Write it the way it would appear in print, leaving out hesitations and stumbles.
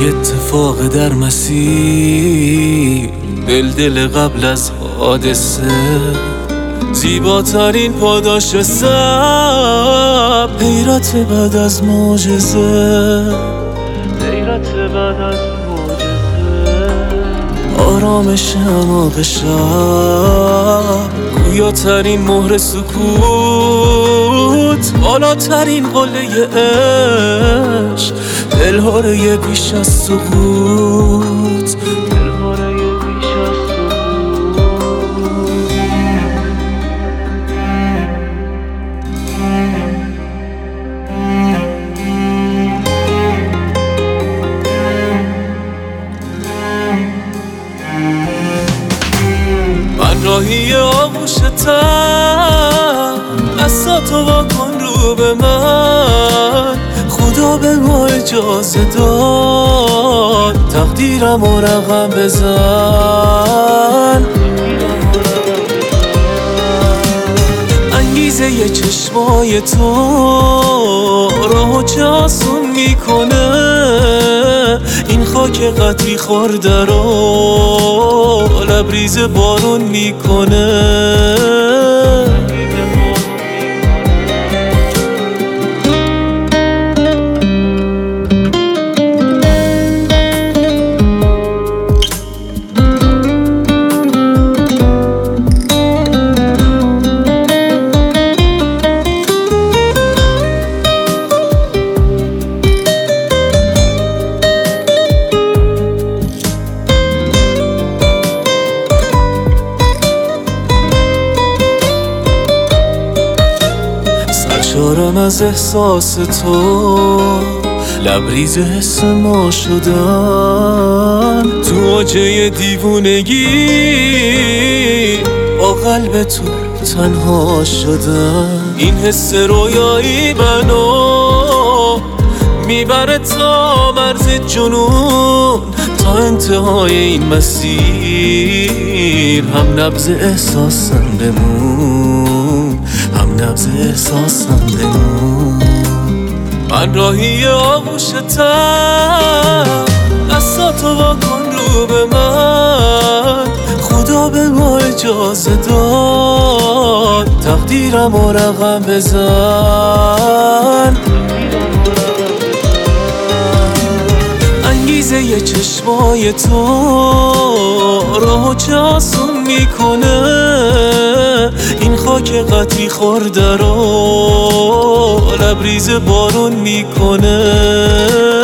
اتفاق در مسیر، دل قبل از حادثه، زیباترین پاداش صبر، حیرت بعد از معجزه، حیرت بعد از معجزه، آرامش اعماق شب، گویاترین مهر سکوت، بالاترین قله عشق، دلهاره بیش از سقوط، دلهاره بیش از من راهی آغوشتم، دستاتو واکن رو به من، خدا به ما اجازه داد تقدیرم و رقم بزن. انگیزه ی چشمای تو راهو چه آسون میکنه، این خاک قطری خورده رو لبریز بارون میکنه. سرشارم از احساس تو، لبریز حس ما شدن، تو موجه دیوونگی با قلب تو تنها شدن. این حس رویایی منو میبره تا مرز جنون، تا انتهای این مسیر هم نبض احساسم بمون، هم نبض احساسم بمون. من راهی آغوشتم، دستاتو واکن رو به من، خدا به ما اجازه داد تقدیرم و رقم بزن. انگیزه ی چشمای تو راهو چه آسون میکنه، این خاک قطری خورده رو لبریز بارون میکنه.